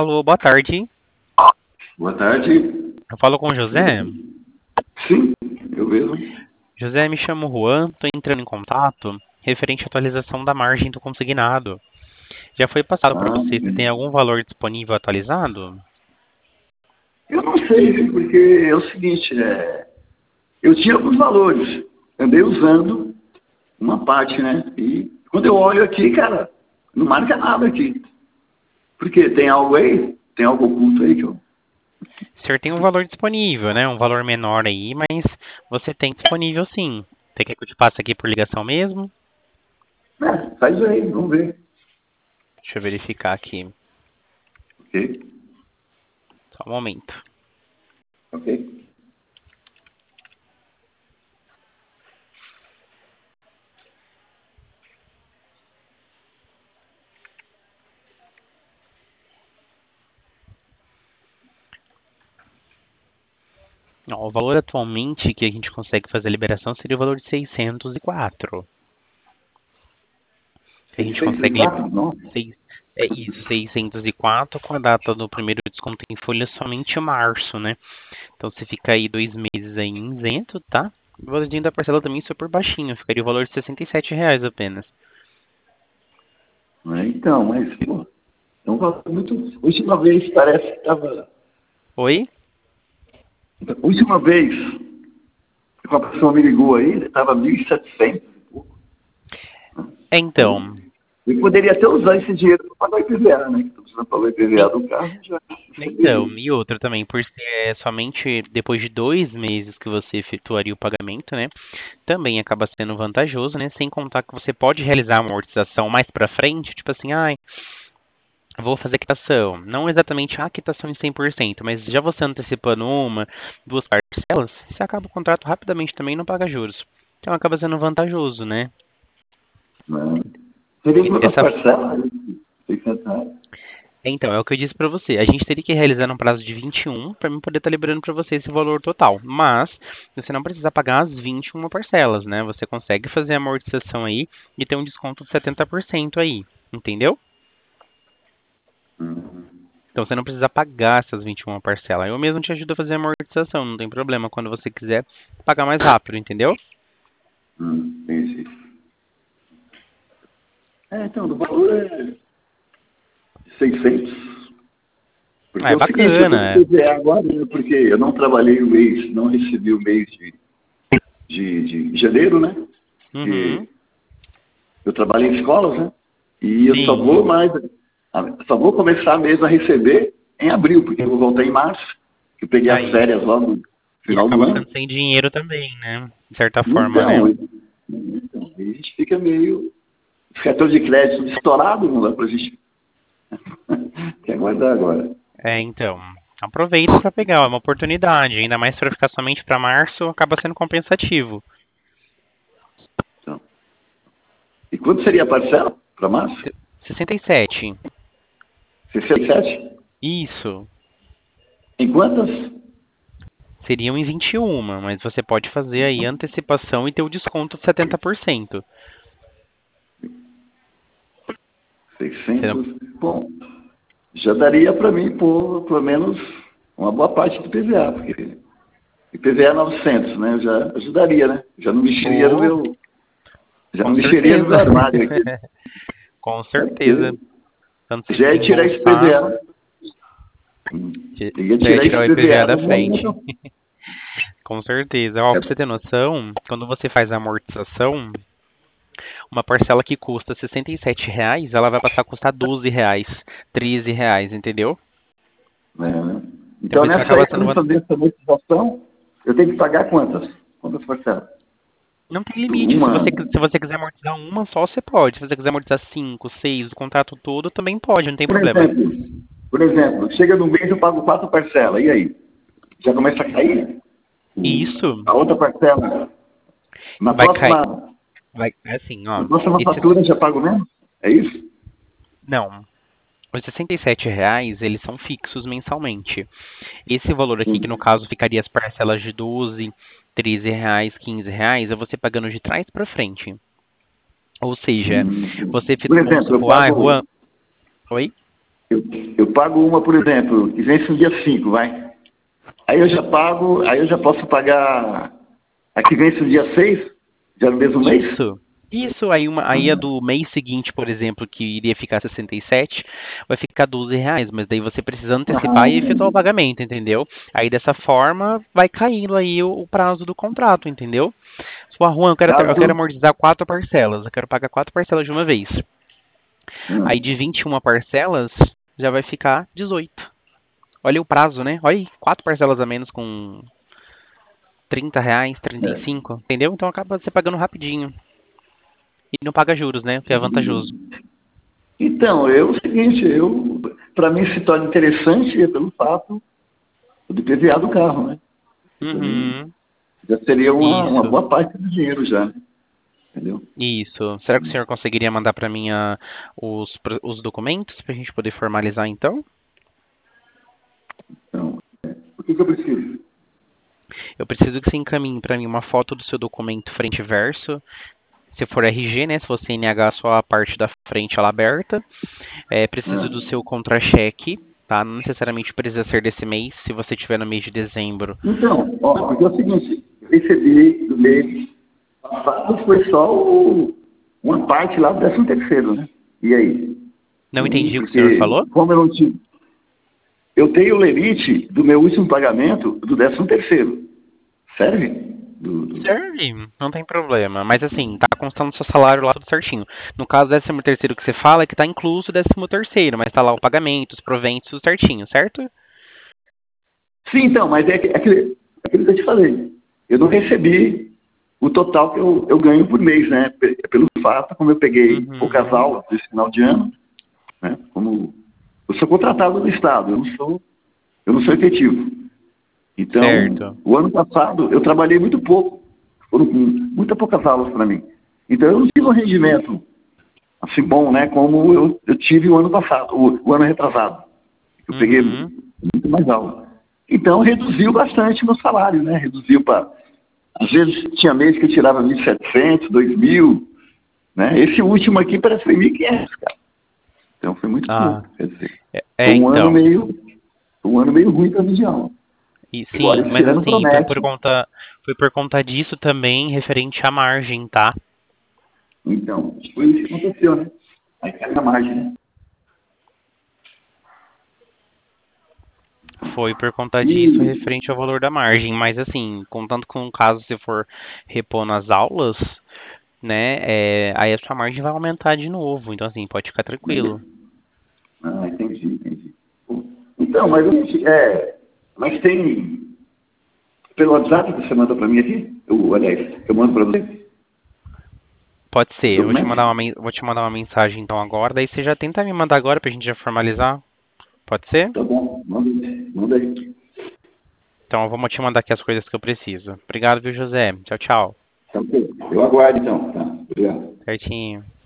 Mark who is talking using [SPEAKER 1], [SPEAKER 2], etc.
[SPEAKER 1] Alô, boa tarde.
[SPEAKER 2] Boa tarde.
[SPEAKER 1] Eu falo com o José.
[SPEAKER 2] Sim, eu mesmo.
[SPEAKER 1] José, me chamo Juan, estou entrando em contato referente à atualização da margem do consignado. Já foi passado para
[SPEAKER 2] Ah,
[SPEAKER 1] você se tem algum valor disponível atualizado?
[SPEAKER 2] eu não sei, viu, porque é o seguinte, eu tinha alguns valores, andei usando uma parte, né? E quando eu olho aqui, cara, não marca nada aqui. Por quê? Tem algo aí? Tem algo oculto aí que eu...
[SPEAKER 1] O senhor tem um valor disponível, né? Um valor menor aí, mas você tem disponível sim. Você quer que eu te passe aqui por ligação mesmo?
[SPEAKER 2] Faz aí, vamos ver.
[SPEAKER 1] Deixa eu verificar aqui.
[SPEAKER 2] Ok,
[SPEAKER 1] Só um momento.
[SPEAKER 2] ok.
[SPEAKER 1] Ó, o valor atualmente que a gente consegue fazer a liberação seria o valor de 604. A gente consegue
[SPEAKER 2] 604? Nossa.
[SPEAKER 1] É isso, 604 com a data do primeiro desconto em folha somente em março, né? Então você fica aí 2 meses aí isento, tá? O valorzinho da parcela também é super baixinho, ficaria o valor de R$ 67 apenas.
[SPEAKER 2] Então, mas, pô, é um valor muito... Última vez parece que estava...
[SPEAKER 1] Oi?
[SPEAKER 2] Última vez que uma pessoa me ligou aí, estava 1.700 e pouco.
[SPEAKER 1] É,
[SPEAKER 2] Então,
[SPEAKER 1] então,
[SPEAKER 2] eu poderia até usar esse dinheiro para pagar o IPVA, né? Que estou precisando pagar o IPVA
[SPEAKER 1] en-
[SPEAKER 2] do carro, já
[SPEAKER 1] então,
[SPEAKER 2] receberia.
[SPEAKER 1] e outra também, por ser somente depois de 2 meses que você efetuaria o pagamento, né? Também acaba sendo vantajoso, né? Sem contar que você pode realizar a amortização mais pra frente, tipo assim, ai, vou fazer quitação. Não exatamente a quitação em 100%, mas já você antecipando uma, duas parcelas, você acaba o contrato rapidamente também e não paga juros. Então acaba sendo vantajoso, né?
[SPEAKER 2] Né? Seria
[SPEAKER 1] E
[SPEAKER 2] quantas
[SPEAKER 1] dessa,
[SPEAKER 2] parcelas? 600 reais.
[SPEAKER 1] então, é o que eu disse pra você. A gente teria que realizar num prazo de 21 para mim poder estar liberando pra você esse valor total. Mas você não precisa pagar as 21 parcelas, né? Você consegue fazer a amortização aí e ter um desconto de 70% aí, entendeu?
[SPEAKER 2] Uhum.
[SPEAKER 1] Então você não precisa pagar essas 21 parcelas. Eu mesmo te ajudo a fazer a amortização, não tem problema. Quando você quiser pagar mais rápido, entendeu?
[SPEAKER 2] Entendi. Então, o valor é 600.
[SPEAKER 1] Ah,
[SPEAKER 2] Porque
[SPEAKER 1] é
[SPEAKER 2] é o seguinte, eu estou com
[SPEAKER 1] bacana.
[SPEAKER 2] IPVA agora, né? Porque eu não trabalhei o mês, não recebi o mês de janeiro, né?
[SPEAKER 1] Uhum.
[SPEAKER 2] Porque eu trabalho em escolas, né? E eu
[SPEAKER 1] Sim.
[SPEAKER 2] só vou começar mesmo a receber em abril, porque eu vou voltar em março, que eu peguei as
[SPEAKER 1] Aí.
[SPEAKER 2] férias lá no
[SPEAKER 1] E
[SPEAKER 2] final do
[SPEAKER 1] acaba
[SPEAKER 2] ano.
[SPEAKER 1] ficando sem dinheiro também, né? De certa forma,
[SPEAKER 2] Então,
[SPEAKER 1] né?
[SPEAKER 2] a gente fica meio. Os cartões de crédito estourados, não dá pra gente. Quer aguardar agora.
[SPEAKER 1] É, então. Aproveita para pegar, é uma oportunidade. Ainda mais para ficar somente para março, acaba sendo compensativo.
[SPEAKER 2] Então, e quanto seria a parcela para março?
[SPEAKER 1] 67.
[SPEAKER 2] 67?
[SPEAKER 1] Isso.
[SPEAKER 2] Em quantas?
[SPEAKER 1] Seriam em 21, mas você pode fazer aí antecipação e ter o desconto de 70%. Você não
[SPEAKER 2] 600. Bom, já daria para mim pôr pelo menos uma boa parte do PVA, porque IPVA é 900, né? Eu já ajudaria, né? Já não mexeria no
[SPEAKER 1] Oh,
[SPEAKER 2] meu, já não
[SPEAKER 1] com
[SPEAKER 2] mexeria no
[SPEAKER 1] certeza.
[SPEAKER 2] meu armário aqui.
[SPEAKER 1] Com
[SPEAKER 2] É
[SPEAKER 1] certeza.
[SPEAKER 2] porque
[SPEAKER 1] Quando você
[SPEAKER 2] já ia tirar esse
[SPEAKER 1] desembolsar,
[SPEAKER 2] PVA. Ia
[SPEAKER 1] já ia
[SPEAKER 2] tirar
[SPEAKER 1] tirar
[SPEAKER 2] esse
[SPEAKER 1] o IPVA
[SPEAKER 2] PVA
[SPEAKER 1] da
[SPEAKER 2] da minha
[SPEAKER 1] frente.
[SPEAKER 2] conta.
[SPEAKER 1] Com certeza. Ó,
[SPEAKER 2] É,
[SPEAKER 1] pra você ter noção, quando você faz a amortização, uma parcela que custa R$ 67, ela vai passar a custar R$ 12, R$ 13, entendeu?
[SPEAKER 2] né?
[SPEAKER 1] Então
[SPEAKER 2] Então,
[SPEAKER 1] por isso que
[SPEAKER 2] nessa
[SPEAKER 1] acaba
[SPEAKER 2] aí,
[SPEAKER 1] sendo.
[SPEAKER 2] para fazer essa amortização, eu tenho que pagar quantas? Quantas parcelas?
[SPEAKER 1] Não tem limite. Se
[SPEAKER 2] Uma.
[SPEAKER 1] você quiser amortizar uma só, você pode. Se você quiser amortizar cinco, seis, o contrato todo, também pode, não tem
[SPEAKER 2] Por
[SPEAKER 1] problema.
[SPEAKER 2] exemplo, por exemplo, chega no mês eu pago 4 parcelas. E aí? Já começa a cair?
[SPEAKER 1] Isso
[SPEAKER 2] A outra parcela. Na
[SPEAKER 1] vai cair.
[SPEAKER 2] próxima,
[SPEAKER 1] É assim,
[SPEAKER 2] na
[SPEAKER 1] ó.
[SPEAKER 2] próxima
[SPEAKER 1] Esse,
[SPEAKER 2] fatura já pago menos? É isso?
[SPEAKER 1] não. Os R$ 67, eles são fixos mensalmente. Esse valor aqui, que no
[SPEAKER 2] Sim.
[SPEAKER 1] caso ficaria as parcelas de 12, R$ 13, R$ 15, é você pagando de trás para frente. Ou seja,
[SPEAKER 2] Sim.
[SPEAKER 1] você,
[SPEAKER 2] Por
[SPEAKER 1] vamos
[SPEAKER 2] exemplo, eu
[SPEAKER 1] supor, ah,
[SPEAKER 2] pago.
[SPEAKER 1] Juan, oi?
[SPEAKER 2] eu pago uma, por exemplo, que vence no dia 5, vai. Aí eu já posso pagar a que vence no dia 6, já no mesmo mês?
[SPEAKER 1] Isso. Isso, aí a do mês seguinte, por exemplo, que iria ficar 67, vai ficar R$ 12, mas daí você precisa antecipar
[SPEAKER 2] Ah,
[SPEAKER 1] e efetuar o pagamento, entendeu? Aí dessa forma vai caindo aí o prazo do contrato, entendeu? Tipo, Juan, eu quero
[SPEAKER 2] então,
[SPEAKER 1] amortizar 4 parcelas, eu quero pagar 4 parcelas de uma vez. Aí
[SPEAKER 2] hum,
[SPEAKER 1] de 21 parcelas, já vai ficar 18. Olha o prazo, né? Olha aí, 4 parcelas a menos com R$ 30,
[SPEAKER 2] é.
[SPEAKER 1] 35, entendeu? Então acaba você pagando rapidinho. E não paga juros, né? O que é vantajoso.
[SPEAKER 2] Então, o seguinte, para mim se torna interessante pelo fato do PVA do carro, né? Que para mim
[SPEAKER 1] Uhum.
[SPEAKER 2] já seria uma
[SPEAKER 1] Isso.
[SPEAKER 2] boa parte do dinheiro já, né? Entendeu?
[SPEAKER 1] Isso. Será que o senhor conseguiria mandar para mim os documentos para a gente poder formalizar então?
[SPEAKER 2] Então, o que eu preciso?
[SPEAKER 1] Eu preciso que você encaminhe para mim uma foto do seu documento frente e verso. Se for RG, né? Se for CNH, só a parte da frente ela aberta. Preciso do
[SPEAKER 2] Ah,
[SPEAKER 1] seu contra-cheque, tá? Não necessariamente precisa ser desse mês. Se você tiver no mês de dezembro.
[SPEAKER 2] então, ó, porque é o seguinte, eu recebi do mês passado foi só uma parte lá do 13º, né? E aí?
[SPEAKER 1] Não entendi o que o senhor
[SPEAKER 2] Porque,
[SPEAKER 1] falou?
[SPEAKER 2] como eu não tive. Eu tenho o limite do meu último pagamento do 13º. Serve?
[SPEAKER 1] Serve, não tem problema. Mas assim, tá constando seu salário lá tudo certinho. No caso do 13º que você fala, é que tá incluso o 13º, mas tá lá o pagamento, os proventos, tudo certinho, certo?
[SPEAKER 2] Sim, então, mas aquilo que eu te falei. Eu não recebi o total que eu ganho por mês, né? Pelo fato, como eu peguei poucas
[SPEAKER 1] Uhum.
[SPEAKER 2] aulas desse final de ano, né? Como eu sou contratado do Estado, eu não sou efetivo. Então,
[SPEAKER 1] Certo.
[SPEAKER 2] o ano passado, eu trabalhei muito pouco. Foram muitas poucas aulas para mim. Então, eu não tive um rendimento assim bom, né? Como eu tive o ano passado, o ano retrasado. Eu peguei
[SPEAKER 1] Uhum.
[SPEAKER 2] muito mais aula. Então, reduziu bastante meu salário, né? Reduziu para. Às vezes tinha mês que eu tirava 1.700, 2.000, né? Esse último aqui parece que foi 1.500, cara. Então, foi muito
[SPEAKER 1] Ah,
[SPEAKER 2] pouco. Quer dizer, foi
[SPEAKER 1] então.
[SPEAKER 2] um ano meio ruim para a de aula.
[SPEAKER 1] E
[SPEAKER 2] Agora,
[SPEAKER 1] sim,
[SPEAKER 2] esse
[SPEAKER 1] mas
[SPEAKER 2] ano
[SPEAKER 1] assim,
[SPEAKER 2] promete.
[SPEAKER 1] foi por conta disso também referente à margem, tá?
[SPEAKER 2] Então, foi isso que aconteceu, né? Aí cai na margem, né?
[SPEAKER 1] Foi por conta disso
[SPEAKER 2] E,
[SPEAKER 1] referente ao valor da margem, mas assim, contanto com o caso se for repor nas aulas, né, aí a sua margem vai aumentar de novo, então assim, pode ficar tranquilo.
[SPEAKER 2] entendi. Então, mas tem, pelo WhatsApp que você manda para mim aqui, aliás, eu mando para você,
[SPEAKER 1] Pode
[SPEAKER 2] os
[SPEAKER 1] ser, eu
[SPEAKER 2] documentos?
[SPEAKER 1] vou te mandar uma mensagem então agora, daí você já tenta me mandar agora pra gente já formalizar, pode ser?
[SPEAKER 2] Tá bom, manda aí.
[SPEAKER 1] Então eu vou te mandar aqui as coisas que eu preciso. Obrigado, viu, José? Tchau, tchau.
[SPEAKER 2] Tá ok. Eu aguardo então, tá? Obrigado.
[SPEAKER 1] Certinho.